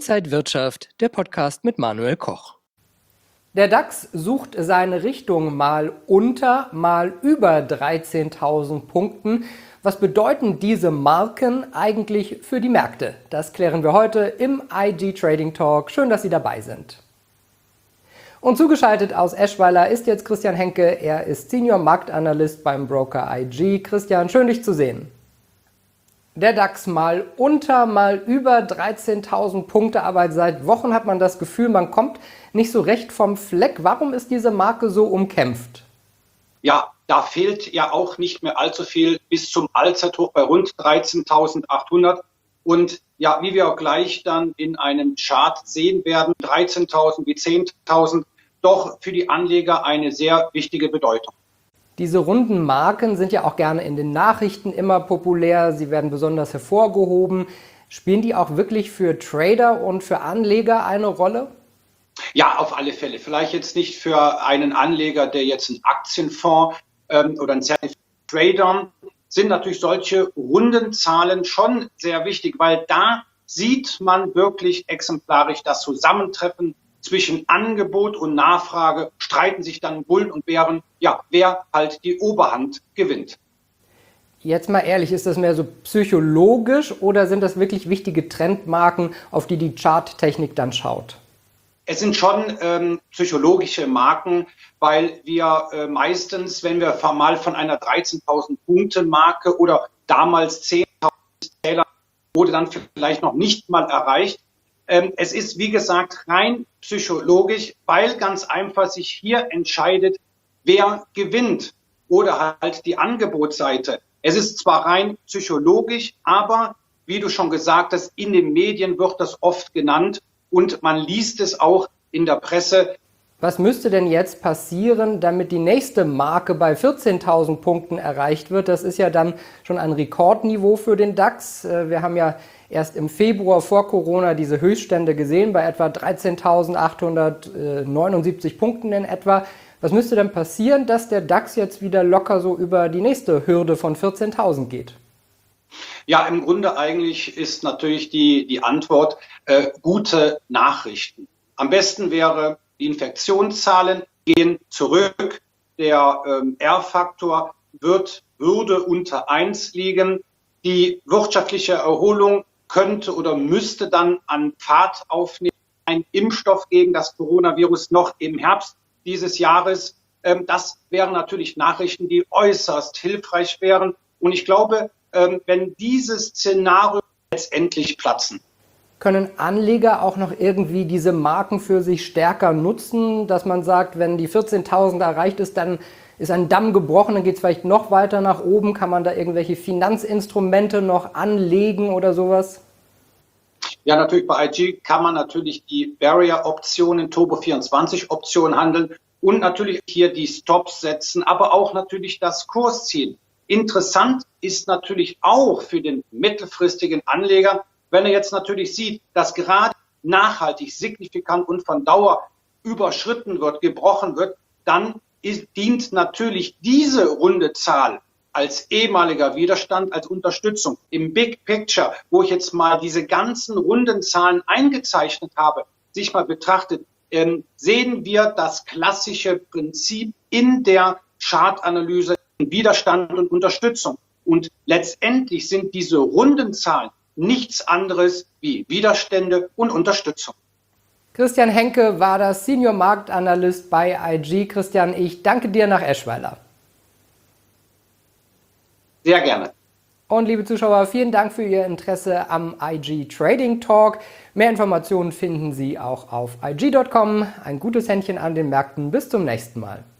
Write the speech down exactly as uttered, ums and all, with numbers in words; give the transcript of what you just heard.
Inside Wirtschaft, der Podcast mit Manuel Koch. Der DAX sucht seine Richtung mal unter, mal über dreizehntausend Punkten. Was bedeuten diese Marken eigentlich für die Märkte? Das klären wir heute im I G Trading Talk. Schön, dass Sie dabei sind. Und zugeschaltet aus Eschweiler ist jetzt Christian Henke. Er ist Senior Marktanalyst beim Broker I G. Christian, schön dich zu sehen. Der DAX mal unter, mal über dreizehntausend Punkte, aber seit Wochen hat man das Gefühl, man kommt nicht so recht vom Fleck. Warum ist diese Marke so umkämpft? Ja, da fehlt ja auch nicht mehr allzu viel bis zum Allzeithoch bei rund dreizehntausendachthundert. Und ja, wie wir auch gleich dann in einem Chart sehen werden, dreizehntausend wie zehntausend, doch für die Anleger eine sehr wichtige Bedeutung. Diese runden Marken sind ja auch gerne in den Nachrichten immer populär. Sie werden besonders hervorgehoben. Spielen die auch wirklich für Trader und für Anleger eine Rolle? Ja, auf alle Fälle. Vielleicht jetzt nicht für einen Anleger, der jetzt einen Aktienfonds ähm, oder einen Trader, sind natürlich solche runden Zahlen schon sehr wichtig, weil da sieht man wirklich exemplarisch das Zusammentreffen zwischen Angebot und Nachfrage, streiten sich dann Bullen und Bären, ja, wer halt die Oberhand gewinnt. Jetzt mal ehrlich, ist das mehr so psychologisch oder sind das wirklich wichtige Trendmarken, auf die die Charttechnik dann schaut? Es sind schon ähm, psychologische Marken, weil wir äh, meistens, wenn wir mal von einer dreizehntausend Punkte Marke oder damals zehntausend Zähler wurde dann vielleicht noch nicht mal erreicht. Ähm, es ist, wie gesagt, rein psychologisch, weil ganz einfach sich hier entscheidet, wer gewinnt oder halt die Angebotsseite. Es ist zwar rein psychologisch, aber wie du schon gesagt hast, in den Medien wird das oft genannt und man liest es auch in der Presse. Was müsste denn jetzt passieren, damit die nächste Marke bei vierzehntausend Punkten erreicht wird? Das ist ja dann schon ein Rekordniveau für den DAX. Wir haben ja erst im Februar vor Corona diese Höchststände gesehen, bei etwa dreizehntausendachthundertneunundsiebzig Punkten in etwa. Was müsste denn passieren, dass der DAX jetzt wieder locker so über die nächste Hürde von vierzehntausend geht? Ja, im Grunde eigentlich ist natürlich die, die Antwort äh, gute Nachrichten. Am besten wäre, die Infektionszahlen gehen zurück, der ähm, R-Faktor wird, würde unter eins liegen, die wirtschaftliche Erholung könnte oder müsste dann an Fahrt aufnehmen, ein Impfstoff gegen das Coronavirus noch im Herbst dieses Jahres. Ähm, das wären natürlich Nachrichten, die äußerst hilfreich wären. Und ich glaube, ähm, wenn dieses Szenario letztendlich platzen, können Anleger auch noch irgendwie diese Marken für sich stärker nutzen, dass man sagt, wenn die vierzehntausend erreicht ist, dann ist ein Damm gebrochen, dann geht es vielleicht noch weiter nach oben. Kann man da irgendwelche Finanzinstrumente noch anlegen oder sowas? Ja, natürlich bei I G kann man natürlich die Barrier-Optionen, Turbo vierundzwanzig-Optionen handeln und natürlich hier die Stops setzen, aber auch natürlich das Kursziel. Interessant ist natürlich auch für den mittelfristigen Anleger, wenn er jetzt natürlich sieht, dass gerade nachhaltig, signifikant und von Dauer überschritten wird, gebrochen wird, dann ist, dient natürlich diese runde Zahl als ehemaliger Widerstand, als Unterstützung. Im Big Picture, wo ich jetzt mal diese ganzen runden Zahlen eingezeichnet habe, sich mal betrachtet, ähm, sehen wir das klassische Prinzip in der Chartanalyse, Widerstand und Unterstützung. Und letztendlich sind diese runden Zahlen nichts anderes wie Widerstände und Unterstützung. Christian Henke war das Senior Marktanalyst bei I G. Christian, ich danke dir nach Eschweiler. Sehr gerne. Und liebe Zuschauer, vielen Dank für Ihr Interesse am I G Trading Talk. Mehr Informationen finden Sie auch auf I G Punkt com. Ein gutes Händchen an den Märkten. Bis zum nächsten Mal.